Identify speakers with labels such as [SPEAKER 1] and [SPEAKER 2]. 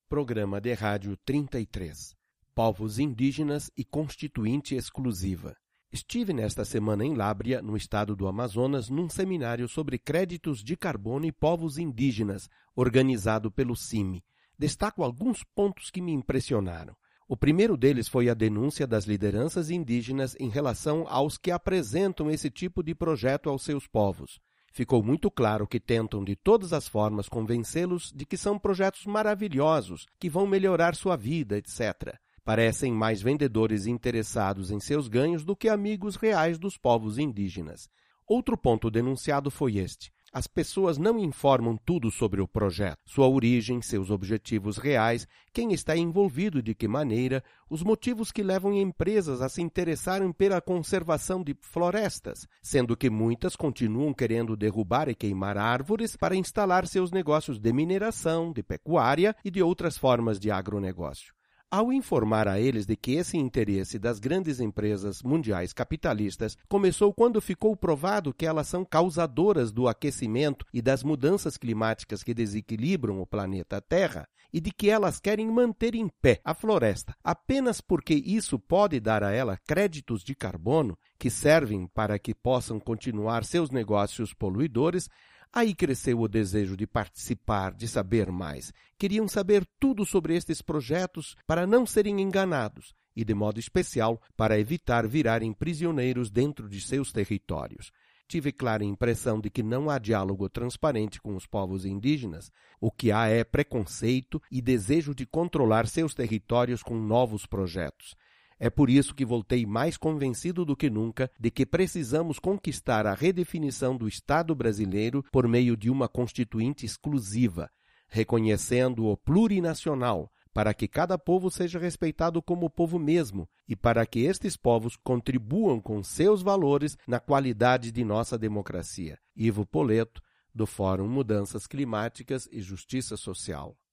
[SPEAKER 1] Programa de Rádio 33. Povos indígenas e Constituinte Exclusiva. Estive nesta semana em Lábrea, no estado do Amazonas, num seminário sobre créditos de carbono e povos indígenas, organizado pelo CIMI. Destaco alguns pontos que me impressionaram. O primeiro deles foi a denúncia das lideranças indígenas em relação aos que apresentam esse tipo de projeto aos seus povos. Ficou muito claro que tentam de todas as formas convencê-los de que são projetos maravilhosos, que vão melhorar sua vida, etc. Parecem mais vendedores interessados em seus ganhos do que amigos reais dos povos indígenas. Outro ponto denunciado foi este. As pessoas não informam tudo sobre o projeto, sua origem, seus objetivos reais, quem está envolvido de que maneira, os motivos que levam empresas a se interessarem pela conservação de florestas, sendo que muitas continuam querendo derrubar e queimar árvores para instalar seus negócios de mineração, de pecuária e de outras formas de agronegócio. Ao informar a eles de que esse interesse das grandes empresas mundiais capitalistas começou quando ficou provado que elas são causadoras do aquecimento e das mudanças climáticas que desequilibram o planeta Terra, e de que elas querem manter em pé a floresta apenas porque isso pode dar a ela créditos de carbono que servem para que possam continuar seus negócios poluidores, aí cresceu o desejo de participar, de saber mais. Queriam saber tudo sobre estes projetos para não serem enganados e, de modo especial, para evitar virarem prisioneiros dentro de seus territórios. Tive clara impressão de que não há diálogo transparente com os povos indígenas. O que há é preconceito e desejo de controlar seus territórios com novos projetos. É por isso que voltei mais convencido do que nunca de que precisamos conquistar a redefinição do Estado brasileiro por meio de uma Constituinte exclusiva, reconhecendo o plurinacional, para que cada povo seja respeitado como povo mesmo e para que estes povos contribuam com seus valores na qualidade de nossa democracia. Ivo Poleto, do Fórum Mudanças Climáticas e Justiça Social.